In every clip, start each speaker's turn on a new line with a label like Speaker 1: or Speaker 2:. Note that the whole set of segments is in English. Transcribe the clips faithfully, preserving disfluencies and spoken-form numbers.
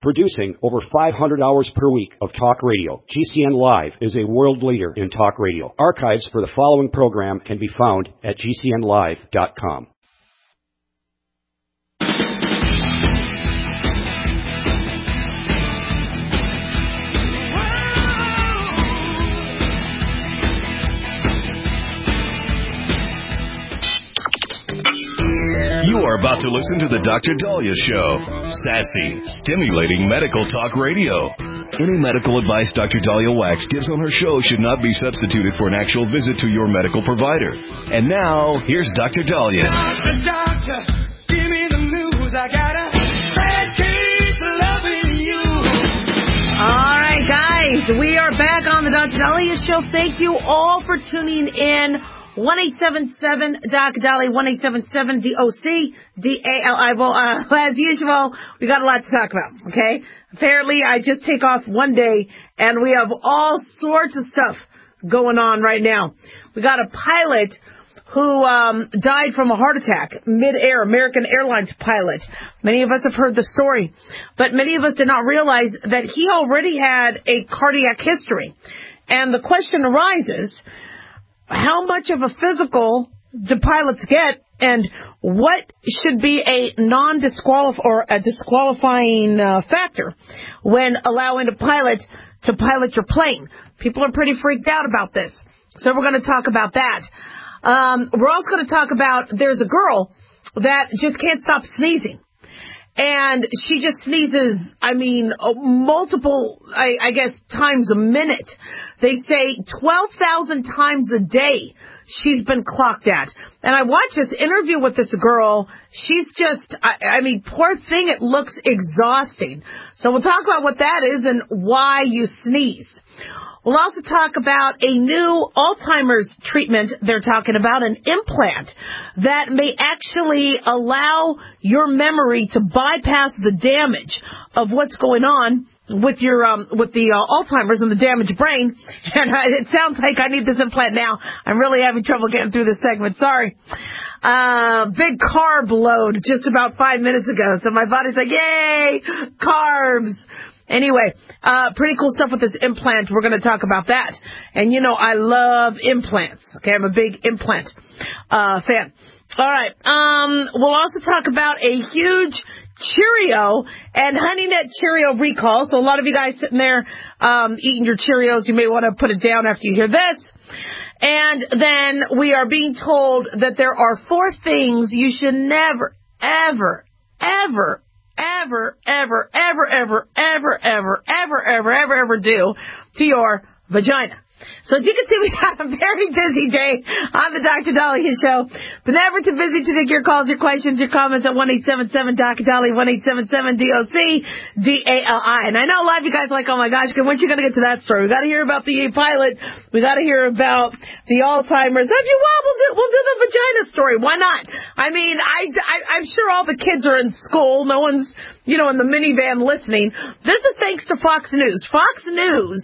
Speaker 1: Producing over five hundred hours per week of talk radio, G C N Live is a world leader in talk radio. Archives for the following program can be found at G C N live dot com.
Speaker 2: You are about to listen to the Doctor Daliah Show. Sassy, stimulating medical talk radio. Any medical advice Doctor Daliah Wax gives on her show should not be substituted for an actual visit to your medical provider. And now, here's Doctor Daliah.
Speaker 3: Doctor, doctor, give me the news. I got a bad case of loving you.
Speaker 4: All right, guys, we are back on the Doctor Daliah Show. Thank you all for tuning in. one eight seven seven D O C Daliah, one eight seven seven D O C D A L I. Well, uh, as usual, we got a lot to talk about, okay? Apparently, I just take off one day, and we have all sorts of stuff going on right now. We got a pilot who um, died from a heart attack mid-air, American Airlines pilot. Many of us have heard the story, but many of us did not realize that he already had a cardiac history. And the question arises, how much of a physical do pilots get, and what should be a non-disqualif- or a disqualifying uh, factor when allowing a pilot to pilot your plane? People are pretty freaked out about this, so we're going to talk about that. Um, we're also going to talk about there's a girl that just can't stop sneezing. And she just sneezes, I mean, multiple, I, I guess, times a minute. They say twelve thousand times a day she's been clocked at. And I watched this interview with this girl. She's just, I, I mean, poor thing, it looks exhausting. So we'll talk about what that is and why you sneeze. We'll also talk about a new Alzheimer's treatment they're talking about, an implant that may actually allow your memory to bypass the damage of what's going on with your um, with the uh, Alzheimer's and the damaged brain. And uh, it sounds like I need this implant now. I'm really having trouble getting through this segment. Sorry. Uh, big carb load just about five minutes ago. So my body's like, yay, carbs. Anyway, uh, pretty cool stuff with this implant. We're going to talk about that. And, you know, I love implants. Okay, I'm a big implant uh, fan. All right. Um, we'll also talk about a huge Cheerio and Honey Nut Cheerio recall. So a lot of you guys sitting there um, eating your Cheerios, you may want to put it down after you hear this. And then we are being told that there are four things you should never, ever, ever, ever, ever, ever, ever, ever, ever, ever, ever, ever, ever do to your vagina. So as you can see, we had a very busy day on the Doctor Daliah Show, but never too busy to take your calls, your questions, your comments at one eight seven seven Doctor Daliah, one eight seven seven D O C D A L I. And I know a lot of you guys are like, oh my gosh, when are you going to get to that story? We got to hear about the pilot. We got to hear about the Alzheimer's. Have you? Well, we'll do, we'll do the vagina story. Why not? I mean, I, I, I'm sure all the kids are in school. No one's, you know, in the minivan listening. This is thanks to Fox News. Fox News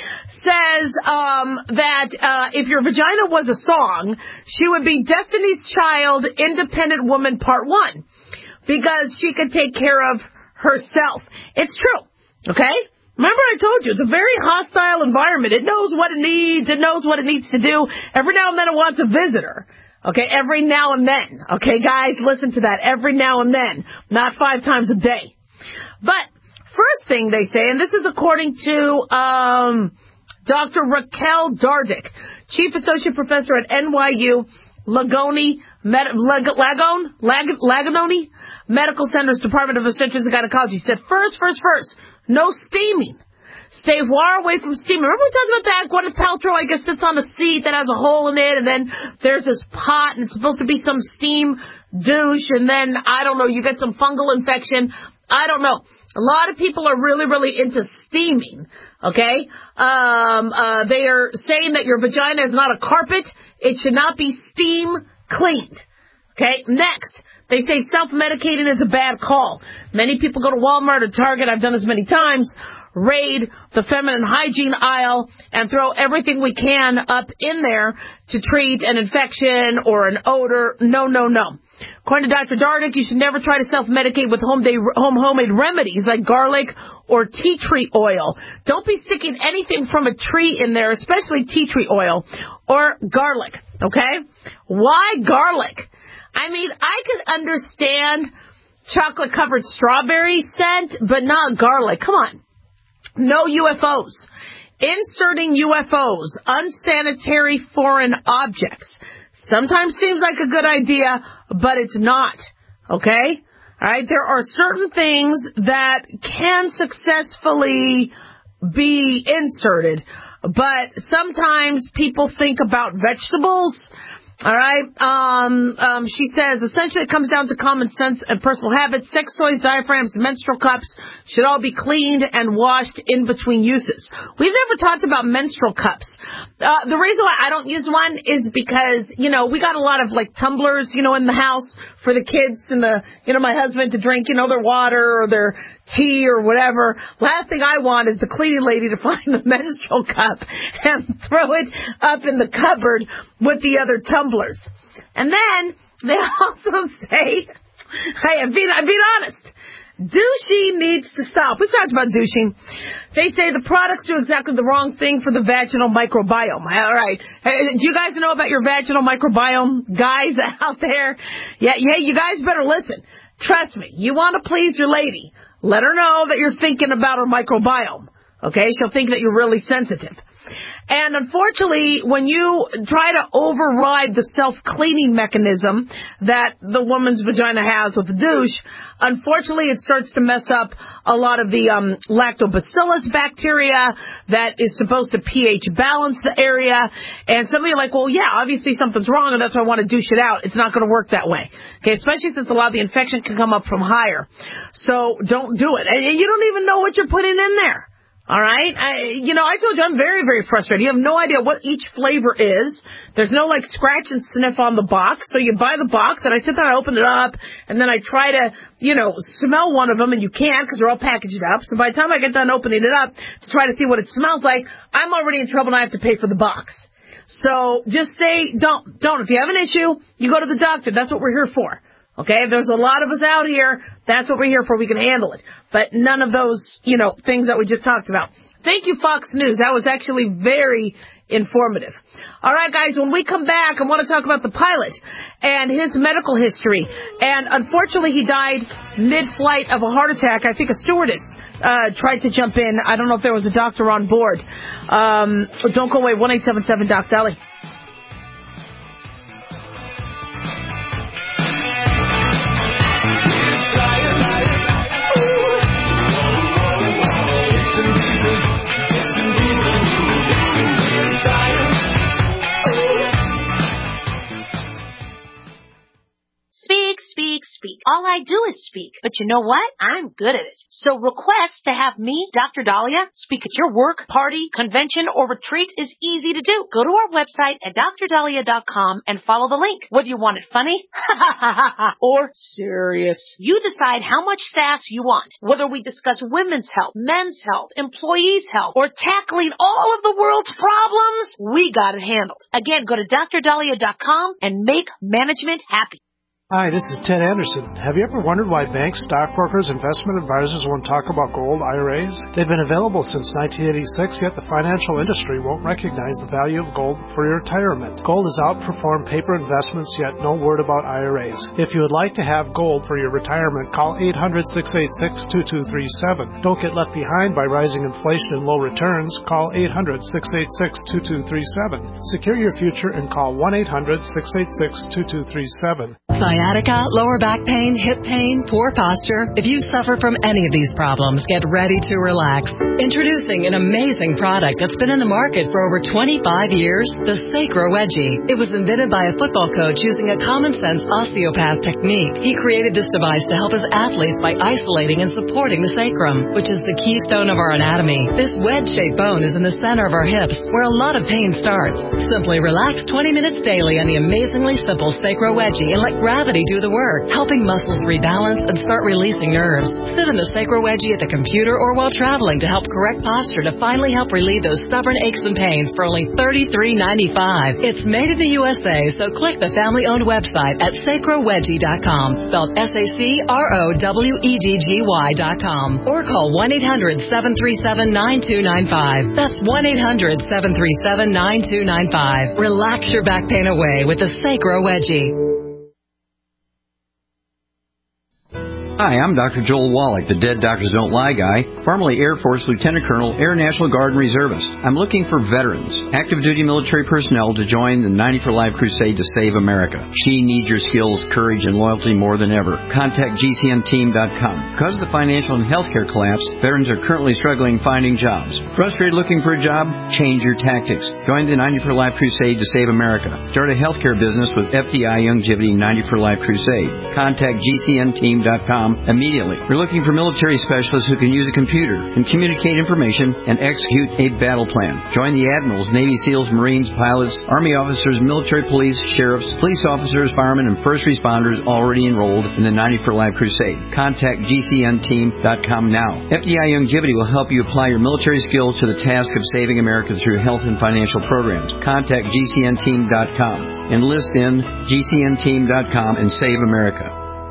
Speaker 4: says um, that uh, if your vagina was a song, she would be Destiny's Child, Independent Woman Part one, because she could take care of herself. It's true, okay? Remember I told you, it's a very hostile environment. It knows what it needs. It knows what it needs to do. Every now and then it wants a visitor. Okay, every now and then. Okay, guys, listen to that. Every now and then. Not five times a day. But first thing they say, and this is according to um, Doctor Raquel Dardick, Chief Associate Professor at N Y U Lagoni, Med- Lag- Lagone, Lag- Laganoni Medical Center's Department of Obstetrics and Gynecology, said first, first, first, no steaming. Stay far away from steaming. Remember we talked about that? Gwyneth Paltrow, I guess, sits on a seat that has a hole in it, and then there's this pot, and it's supposed to be some steam douche, and then, I don't know, you get some fungal infection. I don't know. A lot of people are really, really into steaming, okay? Um, uh, they are saying that your vagina is not a carpet. It should not be steam cleaned, okay? Next, they say self-medicating is a bad call. Many people go to Walmart or Target. I've done this many times. Raid the feminine hygiene aisle and throw everything we can up in there to treat an infection or an odor. No, no, no. According to Doctor Dardick, you should never try to self-medicate with home, day, home homemade remedies like garlic or tea tree oil. Don't be sticking anything from a tree in there, especially tea tree oil or garlic, okay? Why garlic? I mean, I could understand chocolate-covered strawberry scent, but not garlic. Come on. No U F Os. Inserting U F Os, unsanitary foreign objects, sometimes seems like a good idea, but it's not, okay? All right, there are certain things that can successfully be inserted, but sometimes people think about vegetables. All right. Um, um, she says, essentially, it comes down to common sense and personal habits. Sex toys, diaphragms, menstrual cups should all be cleaned and washed in between uses. We've never talked about menstrual cups. Uh, the reason why I don't use one is because, you know, we got a lot of, like, tumblers, you know, in the house for the kids and the, you know, my husband to drink, you know, their water or their tea or whatever. Last thing I want is the cleaning lady to find the menstrual cup and throw it up in the cupboard with the other tumblers. And then they also say, hey, I'm being, I'm being honest, douching needs to stop. We've talked about douching. They say the products do exactly the wrong thing for the vaginal microbiome. All right. Do you guys know about your vaginal microbiome? Guys out there? Yeah, yeah, you guys better listen. Trust me, you want to please your lady. Let her know that you're thinking about her microbiome. Okay? She'll think that you're really sensitive. And unfortunately, when you try to override the self-cleaning mechanism that the woman's vagina has with the douche, unfortunately, it starts to mess up a lot of the um, lactobacillus bacteria that is supposed to pH balance the area. And some of you are like, well, yeah, obviously something's wrong, and that's why I want to douche it out. It's not going to work that way. Okay, especially since a lot of the infection can come up from higher. So don't do it. And you don't even know what you're putting in there. All right? I, you know, I told you I'm very, very frustrated. You have no idea what each flavor is. There's no, like, scratch and sniff on the box. So you buy the box, and I sit there, I open it up, and then I try to, you know, smell one of them, and you can't because they're all packaged up. So by the time I get done opening it up to try to see what it smells like, I'm already in trouble, and I have to pay for the box. So just say, don't, don't. If you have an issue, you go to the doctor. That's what we're here for. Okay, there's a lot of us out here. That's what we're here for. We can handle it. But none of those, you know, things that we just talked about. Thank you, Fox News. That was actually very informative. All right, guys, when we come back, I want to talk about the pilot and his medical history. And unfortunately, he died mid-flight of a heart attack. I think a stewardess uh, tried to jump in. I don't know if there was a doctor on board. Um, don't go away. one eight seven seven Doc Dolly.
Speaker 5: Speak, speak. All I do is speak. But you know what? I'm good at it. So request to have me, Doctor Dahlia, speak at your work, party, convention, or retreat is easy to do. Go to our website at dr dahlia dot com and follow the link. Whether you want it funny or serious, you decide how much sass you want. Whether we discuss women's health, men's health, employees' health, or tackling all of the world's problems, we got it handled. Again, go to dr dahlia dot com and make management happy.
Speaker 6: Hi, this is Ted Anderson. Have you ever wondered why banks, stockbrokers, investment advisors won't talk about gold I R As? They've been available since nineteen eighty-six, yet the financial industry won't recognize the value of gold for your retirement. Gold has outperformed paper investments, yet no word about I R As. If you would like to have gold for your retirement, call eight hundred, six eight six, two two three seven. Don't get left behind by rising inflation and low returns. Call eight hundred, six eight six, two two three seven. Secure your future and call one eight hundred, six eight six, two two three seven.
Speaker 7: Sciatica, lower back pain, hip pain, poor posture. If you suffer from any of these problems, get ready to relax. Introducing an amazing product that's been in the market for over twenty-five years, the Sacro Wedgie. It was invented by a football coach using a common-sense osteopath technique. He created this device to help his athletes by isolating and supporting the sacrum, which is the keystone of our anatomy. This wedge-shaped bone is in the center of our hips, where a lot of pain starts. Simply relax twenty minutes daily on the amazingly simple Sacro Wedgie and let gravity gravity do the work, helping muscles rebalance and start releasing nerves. Sit in the Sacro Wedgie at the computer or while traveling to help correct posture to finally help relieve those stubborn aches and pains for only thirty-three ninety-five. It's made in the U S A, so click the family-owned website at sacro wedgie dot com, spelled S A C R O W E D G Y dot com, or call one eight hundred seven three seven nine two nine five. That's one eight hundred seven three seven nine two nine five. Relax your back pain away with the Sacro Wedgie.
Speaker 8: Hi, I'm Doctor Joel Wallach, the Dead Doctors Don't Lie guy, formerly Air Force Lieutenant Colonel, Air National Guard and Reservist. I'm looking for veterans, active duty military personnel to join the ninety for Life crusade to save America. She needs your skills, courage, and loyalty more than ever. Contact G C N team dot com. Because of the financial and healthcare collapse, veterans are currently struggling finding jobs. Frustrated looking for a job? Change your tactics. Join the ninety for Life crusade to save America. Start a healthcare business with F D I Longevity ninety for Life crusade. Contact G C N team dot com immediately. We're looking for military specialists who can use a computer and communicate information and execute a battle plan. Join the admirals, Navy SEALs, Marines, pilots, Army officers, military police, sheriffs, police officers, firemen, and first responders already enrolled in the ninety for Life crusade. Contact G C N team dot com now. F D I Longevity will help you apply your military skills to the task of saving America through health and financial programs. Contact G C N team dot com. Enlist in G C N team dot com and save America.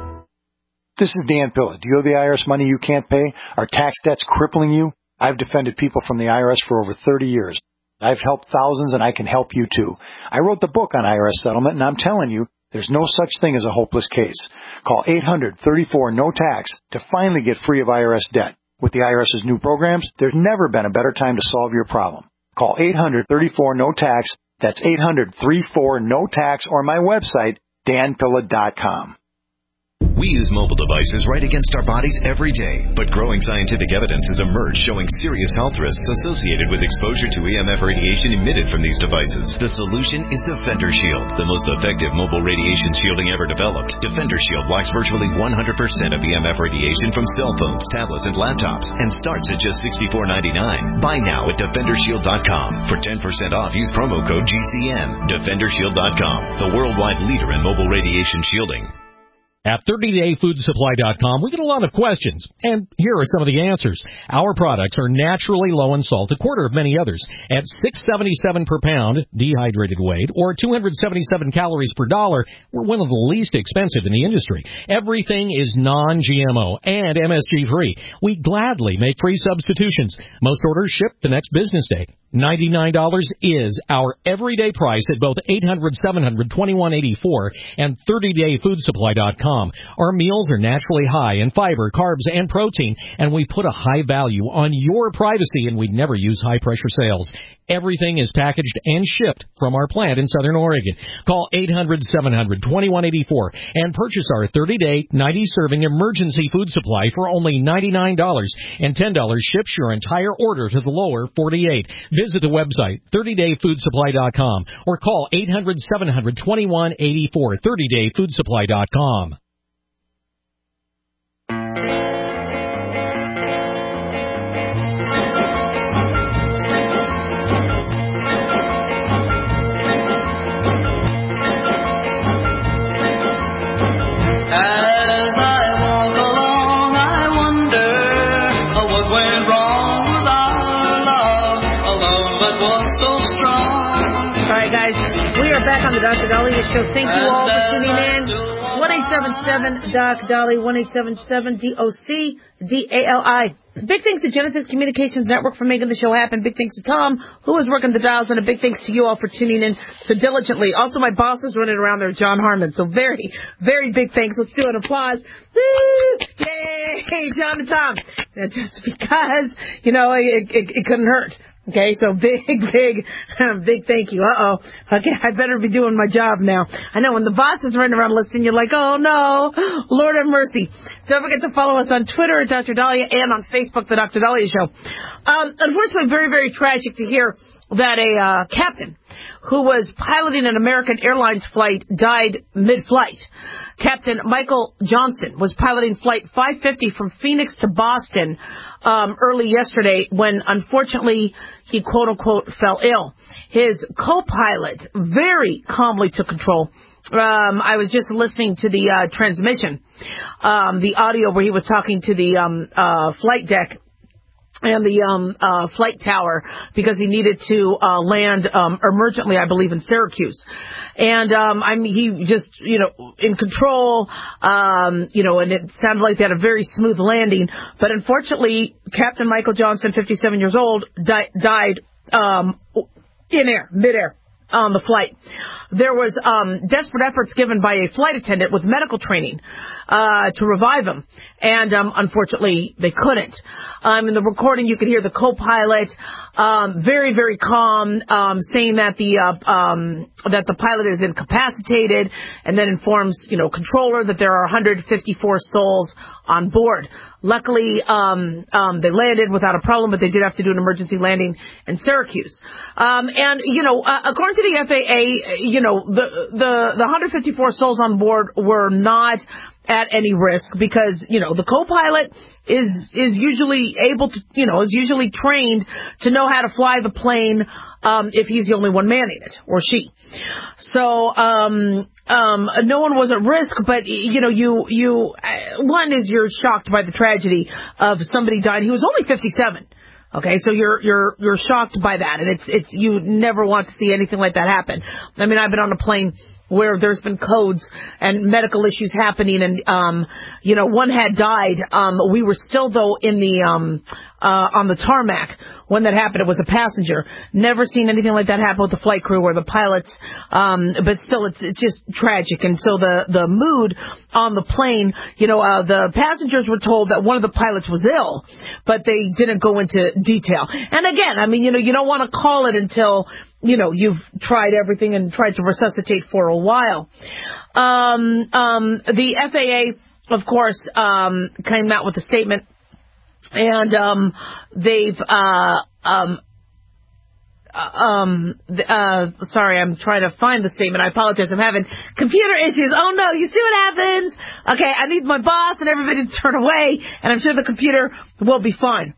Speaker 9: This is Dan Pilla. Do you owe the I R S money you can't pay? Are tax debts crippling you? I've defended people from the I R S for over thirty years. I've helped thousands, and I can help you too. I wrote the book on I R S settlement, and I'm telling you, there's no such thing as a hopeless case. Call eight hundred thirty-four no tax to finally get free of I R S debt. With the IRS's new programs, there's never been a better time to solve your problem. Call eight hundred thirty-four no tax. That's eight hundred thirty-four no tax, or my website, dan pilla dot com.
Speaker 2: We use mobile devices right against our bodies every day, but growing scientific evidence has emerged showing serious health risks associated with exposure to E M F radiation emitted from these devices. The solution is Defender Shield, the most effective mobile radiation shielding ever developed. Defender Shield blocks virtually one hundred percent of E M F radiation from cell phones, tablets, and laptops, and starts at just sixty-four ninety-nine. Buy now at defender shield dot com. For ten percent off, use promo code G C N. defender shield dot com, the worldwide leader in mobile radiation shielding.
Speaker 10: At thirty day food supply dot com, we get a lot of questions, and here are some of the answers. Our products are naturally low in salt, a quarter of many others, at six seventy-seven per pound dehydrated weight, or two hundred seventy-seven calories per dollar. We're one of the least expensive in the industry. Everything is non G M O and M S G free. We gladly make free substitutions. Most orders ship the next business day. ninety-nine dollars is our everyday price at both eight hundred, seven hundred, twenty-one eighty-four and thirty day food supply dot com. Our meals are naturally high in fiber, carbs, and protein, and we put a high value on your privacy, and we never use high-pressure sales. Everything is packaged and shipped from our plant in Southern Oregon. Call eight hundred, seven hundred, twenty-one eighty-four and purchase our thirty day, ninety serving emergency food supply for only ninety-nine dollars, and ten dollars ships your entire order to the lower forty-eight. Visit the website, thirty day food supply dot com, or call eight hundred, seven hundred, twenty-one eighty-four, thirty day food supply dot com.
Speaker 3: As I walk along, I wonder what went wrong with our love, a love that was so strong.
Speaker 4: All right, guys, we are back on the Doctor Dahlia Show. Thank you all for tuning in. one eight seven seven Doc Dali, one eight seven seven D O C D A L I. Big thanks to Genesis Communications Network for making the show happen. Big thanks to Tom, who was working the dials, and a big thanks to you all for tuning in so diligently. Also, my boss is running around there, John Harmon. So very, very big thanks. Let's do an applause. Woo! Yay! John and Tom. Just because, you know, it, it, it couldn't hurt. Okay, so big, big, big thank you. Uh-oh. Okay, I better be doing my job now. I know when the boss is running around listening, you're like, oh, no. Lord have mercy. Don't forget to follow us on Twitter at Doctor Dahlia and on Facebook, The Doctor Dahlia Show. Um, unfortunately, very, very tragic to hear that a uh, captain who was piloting an American Airlines flight died mid-flight. Captain Michael Johnson was piloting Flight five fifty from Phoenix to Boston um, early yesterday when, unfortunately, he, quote-unquote, fell ill. His co-pilot very calmly took control um, I was just listening to the uh, transmission, um, the audio where he was talking to the um, uh, flight deck and the um, uh, flight tower because he needed to uh, land um, emergently, I believe, in Syracuse. And um, I mean, he just, you know, in control, um, you know, and it sounded like they had a very smooth landing. But unfortunately, Captain Michael Johnson, fifty-seven years old, di- died um, in air, midair. On the flight. There was um, desperate efforts given by a flight attendant with medical training uh, to revive him, and um, unfortunately they couldn't. Um, in the recording, you could hear the co-pilot um, very, very calm, um, saying that the uh, um, that the pilot is incapacitated, and then informs you know controller that there are one hundred fifty-four souls on board. Luckily, um, um, they landed without a problem, but they did have to do an emergency landing in Syracuse. Um, and, you know, uh, according to the F A A, you know, the, the, the one hundred fifty-four souls on board were not at any risk because, you know, the co-pilot is, is usually able to, you know, is usually trained to know how to fly the plane, um, if he's the only one manning it, or she. So, um, um, no one was at risk, but, you know, you, you, uh, one is you're shocked by the tragedy of somebody dying. He was only fifty-seven. Okay, so you're, you're, you're shocked by that, and it's, it's, you never want to see anything like that happen. I mean, I've been on a plane where there's been codes and medical issues happening, and, um, you know, one had died. Um, we were still, though, in the, um, uh, on the tarmac when that happened. It was a passenger. Never seen anything like that happen with the flight crew or the pilots. Um, but still, it's, it's just tragic. And so the, the mood on the plane, you know, uh, the passengers were told that one of the pilots was ill, but they didn't go into detail. And again, I mean, you know, you don't want to call it until, you know, you've tried everything and tried to resuscitate for a while. Um, um, the F A A, of course, um, came out with a statement. And um, they've, uh, um, um, uh, sorry, I'm trying to find the statement. I apologize. I'm having computer issues. Oh, no, you see what happens? Okay, I need my boss and everybody to turn away, and I'm sure the computer will be fine.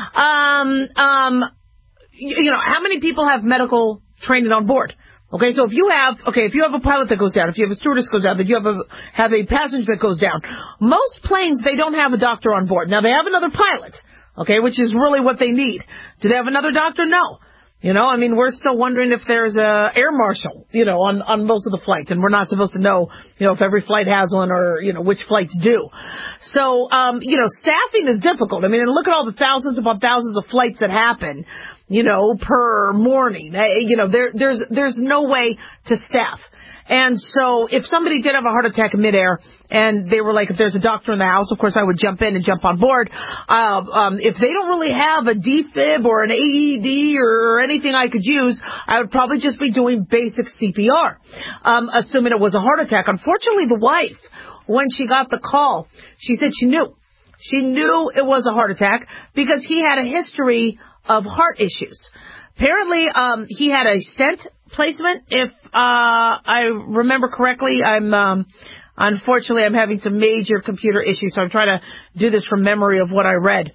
Speaker 4: Um, um, you, you know, how many people have medical training on board? Okay, so if you have, okay, if you have a pilot that goes down, if you have a stewardess goes down, that you have a, have a passenger that goes down, most planes, they don't have a doctor on board. Now, they have another pilot, okay, which is really what they need. Do they have another doctor? No. You know, I mean, we're still wondering if there's a air marshal, you know, on, on most of the flights, and we're not supposed to know, you know, if every flight has one or, you know, which flights do. So, um, you know, staffing is difficult. I mean, and look at all the thousands upon thousands of flights that happen, you know, per morning. You know, there, there's, there's no way to staff. And so if somebody did have a heart attack in midair and they were like, if there's a doctor in the house, of course I would jump in and jump on board. Uh, um, if they don't really have a defib or an A E D or anything I could use, I would probably just be doing basic C P R, um, assuming it was a heart attack. Unfortunately, the wife, when she got the call, she said she knew. She knew it was a heart attack because he had a history of heart issues. Apparently, um, he had a stent placement. If uh, I remember correctly, I'm um, unfortunately I'm having some major computer issues, so I'm trying to do this from memory of what I read.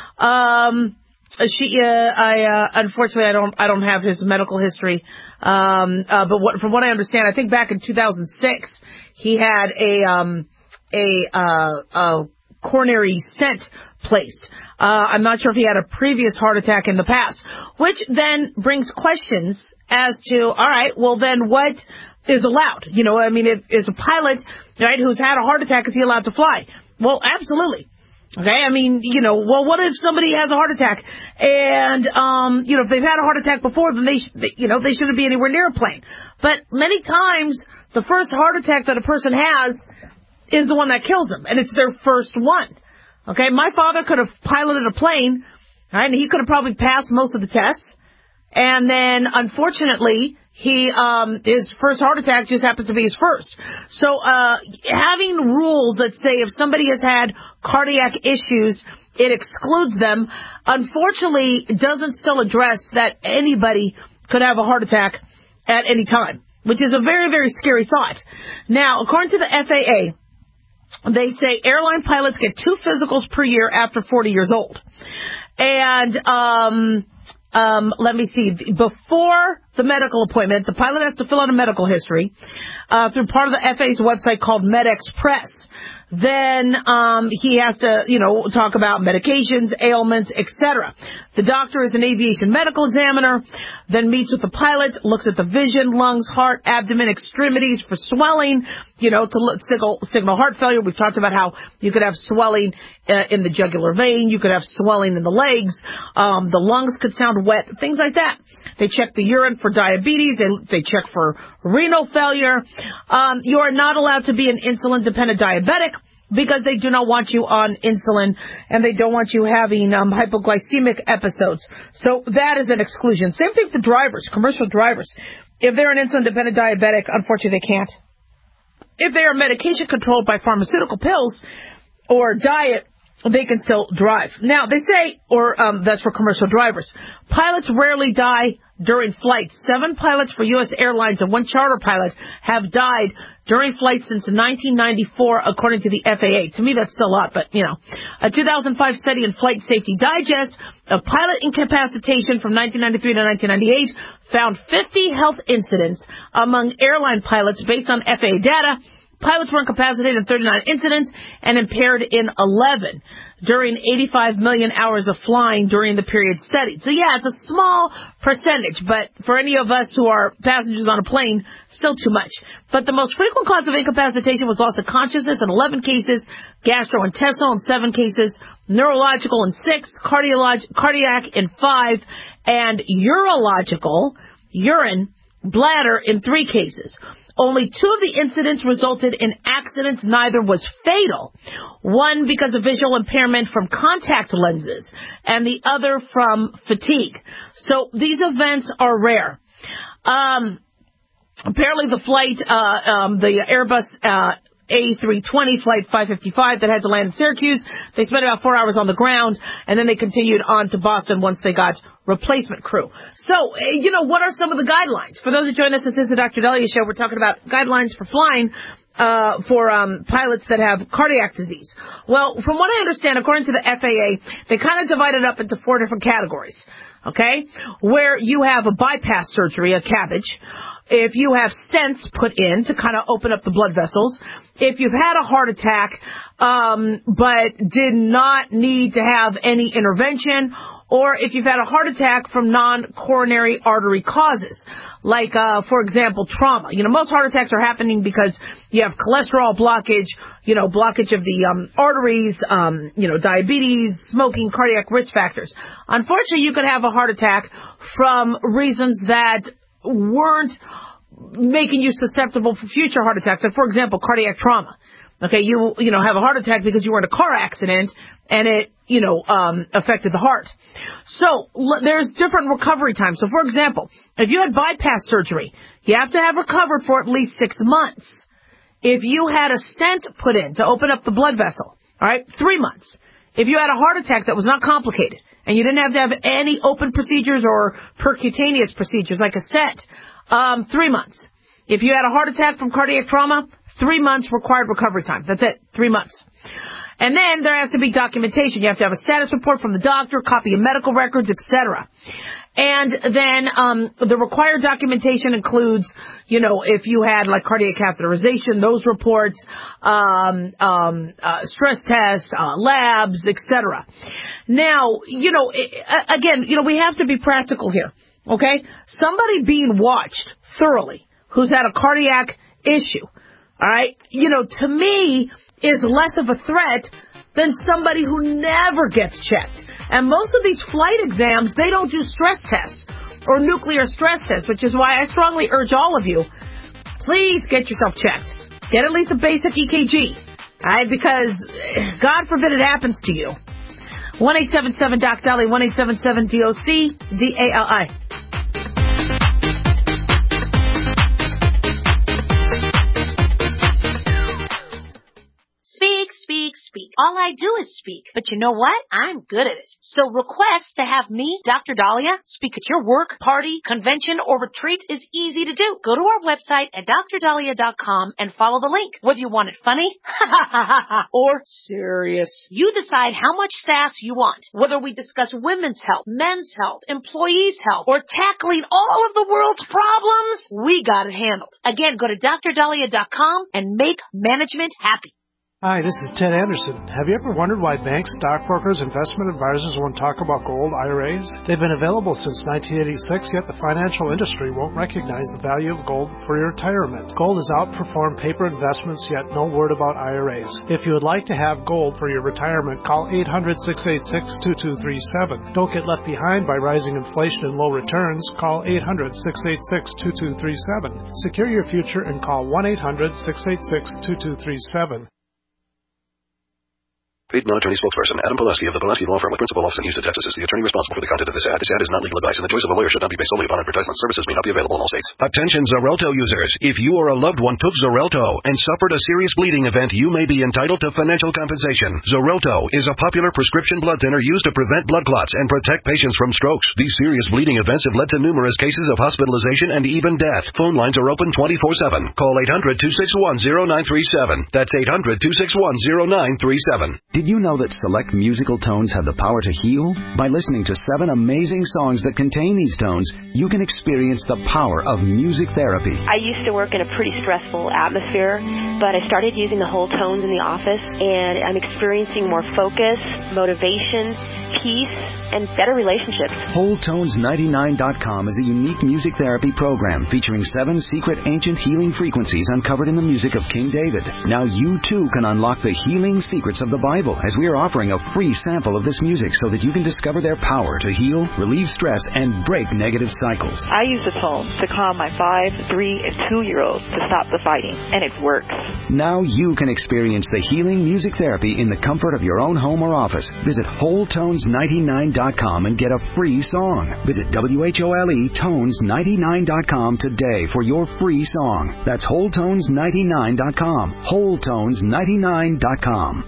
Speaker 4: Um, she, uh, I uh, unfortunately I don't I don't have his medical history, um, uh, but what, from what I understand, I think back in two thousand six he had a um, a, uh, a coronary stent placed. Uh, I'm not sure if he had a previous heart attack in the past, which then brings questions as to, all right, well then what is allowed? You know, I mean, if is a pilot, right, who's had a heart attack, is he allowed to fly? Well, absolutely. Okay, I mean, you know, well, what if somebody has a heart attack and, um, you know, if they've had a heart attack before, then they, sh- they, you know, they shouldn't be anywhere near a plane. But many times, the first heart attack that a person has is the one that kills them, and it's their first one. Okay, my father could have piloted a plane, right, and he could have probably passed most of the tests. And then, unfortunately, he um his first heart attack just happens to be his first. So, uh having rules that say if somebody has had cardiac issues, it excludes them, unfortunately, doesn't still address that anybody could have a heart attack at any time, which is a very, very scary thought. Now, according to the F A A, they say airline pilots get two physicals per year after forty years old. And, um, um, let me see, before the medical appointment, the pilot has to fill out a medical history uh, through part of the F A's website called MedExpress. Then um, he has to, you know, talk about medications, ailments, et cetera. The doctor is an aviation medical examiner, then meets with the pilot, looks at the vision, lungs, heart, abdomen, extremities for swelling, you know, to look, signal, signal heart failure. We've talked about how you could have swelling uh, in the jugular vein, you could have swelling in the legs, um, the lungs could sound wet, things like that. They check the urine for diabetes, they, they check for renal failure. Um, you are not allowed to be an insulin-dependent diabetic, because they do not want you on insulin and they don't want you having um, hypoglycemic episodes. So that is an exclusion. Same thing for drivers, commercial drivers. If they're an insulin-dependent diabetic, unfortunately they can't. If they are medication controlled by pharmaceutical pills or diet, they can still drive. Now, they say, or um, that's for commercial drivers, pilots rarely die during flights. Seven pilots for U S Airlines and one charter pilot have died during flights since nineteen ninety-four, according to the F A A. To me, that's still a lot, but, you know. A two thousand five study in Flight Safety Digest of pilot incapacitation from nineteen ninety-three to nineteen ninety-eight found fifty health incidents among airline pilots based on F A A data. Pilots were incapacitated in thirty-nine incidents and impaired in eleven during eighty-five million hours of flying during the period studied. So, yeah, it's a small percentage, but for any of us who are passengers on a plane, still too much. But the most frequent cause of incapacitation was loss of consciousness in eleven cases, gastrointestinal in seven cases, neurological in six, cardiolog- cardiac in five, and urological, urine, bladder in three cases. Only two of the incidents resulted in accidents. Neither was fatal. One because of visual impairment from contact lenses, and the other from fatigue. So these events are rare. Um, apparently the flight, uh, um, the Airbus uh, A three twenty flight five fifty-five that had to land in Syracuse, they spent about four hours on the ground, and then they continued on to Boston once they got replacement crew. So, you know, what are some of the guidelines? For those who join us, this is the Doctor Dahlia Show. We're talking about guidelines for flying uh for um pilots that have cardiac disease. Well, from what I understand, according to the F A A, they kind of divide it up into four different categories, okay? Where you have a bypass surgery, a cabbage. If you have stents put in to kind of open up the blood vessels. If you've had a heart attack, um, but did not need to have any intervention, or if you've had a heart attack from non-coronary artery causes, like, uh, for example, trauma. You know, most heart attacks are happening because you have cholesterol blockage, you know, blockage of the um, arteries, um, you know, diabetes, smoking, cardiac risk factors. Unfortunately, you could have a heart attack from reasons that weren't making you susceptible for future heart attacks. Like, for example, cardiac trauma. Okay, you, you know, have a heart attack because you were in a car accident and it, you know, um, affected the heart. So l- there's different recovery times. So, for example, if you had bypass surgery, you have to have recovered for at least six months. If you had a stent put in to open up the blood vessel, all right, three months. If you had a heart attack that was not complicated and you didn't have to have any open procedures or percutaneous procedures like a stent, um, three months. If you had a heart attack from cardiac trauma, three months required recovery time. That's it, three months. And then there has to be documentation. You have to have a status report from the doctor, copy of medical records, et cetera. And then um the required documentation includes, you know, if you had like cardiac catheterization, those reports, um um uh, stress tests, uh, labs, et cetera. Now, you know, it, again, you know, we have to be practical here, okay? Somebody being watched thoroughly who's had a cardiac issue, all right, you know, to me is less of a threat than somebody who never gets checked. And most of these flight exams, they don't do stress tests or nuclear stress tests, which is why I strongly urge all of you, please get yourself checked. Get at least a basic E K G, all right, because God forbid it happens to you. one eight seven seven D O C D A L I, one eight seven seven D O C D A L I.
Speaker 5: Speak, speak, speak. All I do is speak. But you know what? I'm good at it. So request to have me, Doctor Dahlia, speak at your work, party, convention, or retreat is easy to do. Go to our website at dr dahlia dot com and follow the link. Whether you want it funny or serious, you decide how much sass you want. Whether we discuss women's health, men's health, employees' health, or tackling all of the world's problems, we got it handled. Again, go to dr dahlia dot com and make management happy.
Speaker 6: Hi, this is Ted Anderson. Have you ever wondered why banks, stockbrokers, investment advisors won't talk about gold I R As? They've been available since nineteen eighty-six, yet the financial industry won't recognize the value of gold for your retirement. Gold has outperformed paper investments, yet no word about I R As. If you would like to have gold for your retirement, call eight hundred, six eight six, two two three seven. Don't get left behind by rising inflation and low returns. Call eight hundred, six eight six, two two three seven. Secure your future and call one eight hundred, six eight six, two two three seven.
Speaker 11: Paid non-attorney spokesperson Adam Pulaski of the Pulaski Law Firm with principal office in Houston, Texas is the attorney responsible for the content of this ad. This ad is not legal advice, and the choice of a lawyer should not be based solely upon advertisement. Services may not be available in all states.
Speaker 12: Attention Xarelto users. If you or a loved one took Xarelto and suffered a serious bleeding event, you may be entitled to financial compensation. Xarelto is a popular prescription blood thinner used to prevent blood clots and protect patients from strokes. These serious bleeding events have led to numerous cases of hospitalization and even death. Phone lines are open twenty-four seven. Call eight hundred, two six one, zero nine three seven. That's eight hundred, two six one, zero nine three seven.
Speaker 13: Did you know that select musical tones have the power to heal? By listening to seven amazing songs that contain these tones, you can experience the power of music therapy.
Speaker 14: I used to work in a pretty stressful atmosphere, but I started using the whole tones in the office, and I'm experiencing more focus, motivation, peace, and better relationships.
Speaker 13: Whole Tones ninety-nine dot com is a unique music therapy program featuring seven secret ancient healing frequencies uncovered in the music of King David. Now you too can unlock the healing secrets of the Bible, as we are offering a free sample of this music so that you can discover their power to heal, relieve stress, and break negative cycles.
Speaker 15: I use the tones to calm my five, three, and two-year-olds to stop the fighting, and it works.
Speaker 13: Now you can experience the healing music therapy in the comfort of your own home or office. Visit Whole Tones ninety-nine dot com and get a free song. Visit W H O L E Tones ninety-nine dot com today for your free song. That's Whole Tones ninety-nine dot com. Whole Tones ninety-nine dot com.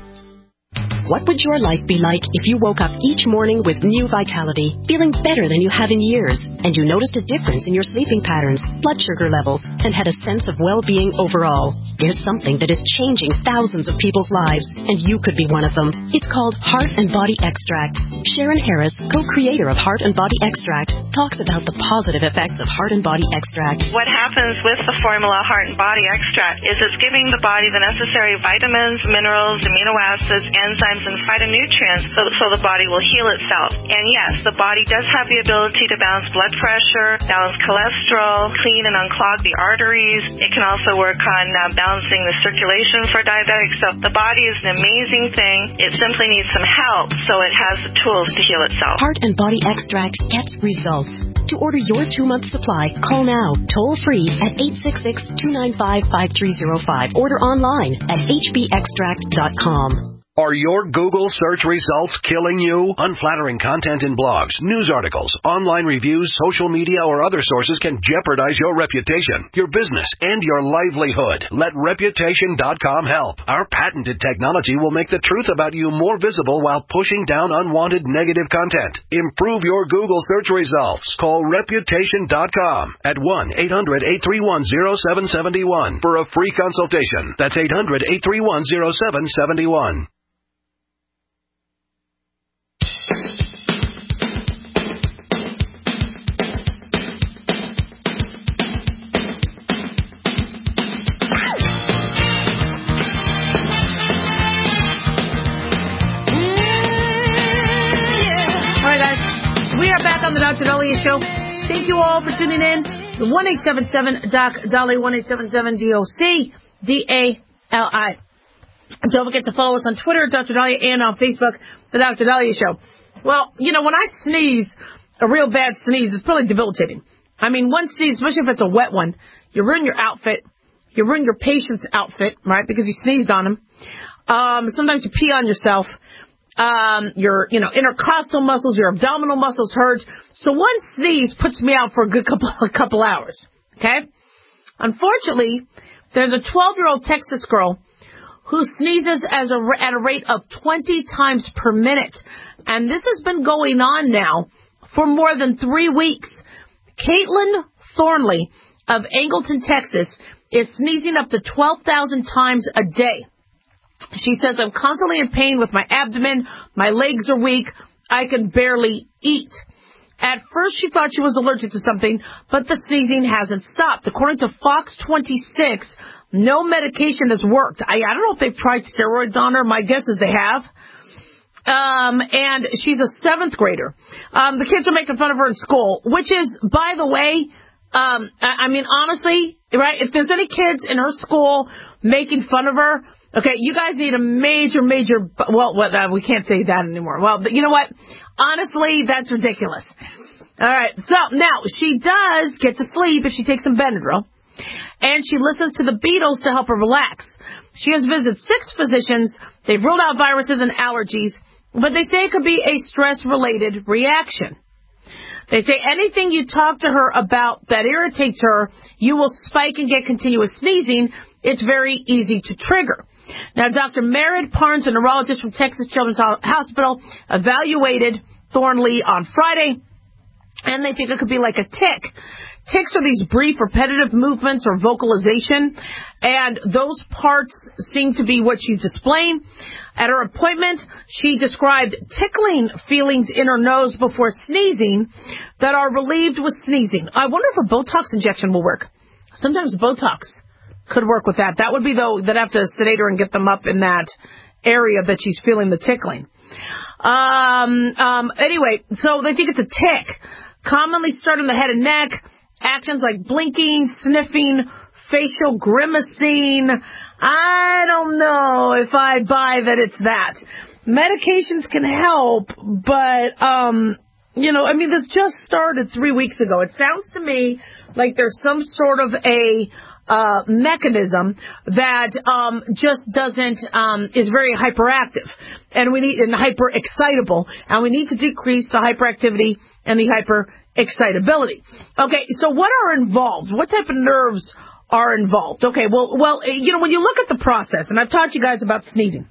Speaker 16: What would your life be like if you woke up each morning with new vitality, feeling better than you have in years, and you noticed a difference in your sleeping patterns, blood sugar levels, and had a sense of well-being overall? There's something that is changing thousands of people's lives, and you could be one of them. It's called Heart and Body Extract. Sharon Harris, co-creator of Heart and Body Extract, talks about the positive effects of Heart and Body Extract.
Speaker 17: What happens with the formula Heart and Body Extract is it's giving the body the necessary vitamins, minerals, amino acids, enzymes, and phytonutrients so, so the body will heal itself. And yes, the body does have the ability to balance blood pressure, balance cholesterol, clean and unclog the arteries. It can also work on uh, balancing the circulation for diabetics. So the body is an amazing thing. It simply needs some help so it has the tools to heal itself.
Speaker 16: Heart and Body Extract gets results. To order your two-month supply, call now, toll-free at eight six six, two nine five, five three zero five. Order online at h b extract dot com.
Speaker 12: Are your Google search results killing you? Unflattering content in blogs, news articles, online reviews, social media, or other sources can jeopardize your reputation, your business, and your livelihood. Let Reputation dot com help. Our patented technology will make the truth about you more visible while pushing down unwanted negative content. Improve your Google search results. Call Reputation dot com at one eight hundred, eight three one, zero seven seven one for a free consultation. That's eight hundred, eight three one, zero seven seven one.
Speaker 4: We are back on the Doctor Dahlia Show. Thank you all for tuning in. one eight seven seven Doc Dahlia, one eight seven seven D O C D A L I. Don't forget to follow us on Twitter, Doctor Dahlia, and on Facebook, The Doctor Dahlia Show. Well, you know, when I sneeze, a real bad sneeze, it's probably debilitating. I mean, one sneeze, especially if it's a wet one, you ruin your outfit. You ruin your patient's outfit, right, because you sneezed on him. Um, sometimes you pee on yourself. Um, your, you know, intercostal muscles, your abdominal muscles hurt. So one sneeze puts me out for a good couple, a couple hours, okay? Unfortunately, there's a twelve-year-old Texas girl who sneezes as a, at a rate of twenty times per minute. And this has been going on now for more than three weeks. Caitlin Thornley of Angleton, Texas, is sneezing up to twelve thousand times a day. She says, I'm constantly in pain with my abdomen. My legs are weak. I can barely eat. At first, she thought she was allergic to something, but the sneezing hasn't stopped. According to Fox twenty-six, no medication has worked. I, I don't know if they've tried steroids on her. My guess is they have. Um, and she's a seventh grader. Um, the kids are making fun of her in school, which is, by the way, um, I, I mean, honestly, right, if there's any kids in her school making fun of her, okay, you guys need a major, major, well, well uh, we can't say that anymore. Well, you know what? Honestly, that's ridiculous. All right, so now she does get to sleep if she takes some Benadryl, and she listens to the Beatles to help her relax. She has visited six physicians. They've ruled out viruses and allergies, but they say it could be a stress-related reaction. They say anything you talk to her about that irritates her, you will spike and get continuous sneezing. It's very easy to trigger. Now, Doctor Merritt Parnes, a neurologist from Texas Children's Hospital, evaluated Thornley on Friday, and they think it could be like a tic. Tics are these brief, repetitive movements or vocalization, and those parts seem to be what she's displaying. At her appointment, she described tickling feelings in her nose before sneezing that are relieved with sneezing. I wonder if a Botox injection will work. Sometimes Botox could work with that. That would be, though, they'd have to sedate her and get them up in that area that she's feeling the tickling. Um, um, anyway, so they think it's a tic. Commonly start in the head and neck. Actions like blinking, sniffing, facial grimacing. I don't know if I buy that it's that. Medications can help, but, um, you know, I mean, this just started three weeks ago. It sounds to me like there's some sort of a uh mechanism that um just doesn't um is very hyperactive, and we need and hyper excitable, and we need to decrease the hyperactivity and the hyper excitability. Okay, so what are involved? What type of nerves are involved? Okay, well, well, you know, when you look at the process, and I've taught you guys about sneezing.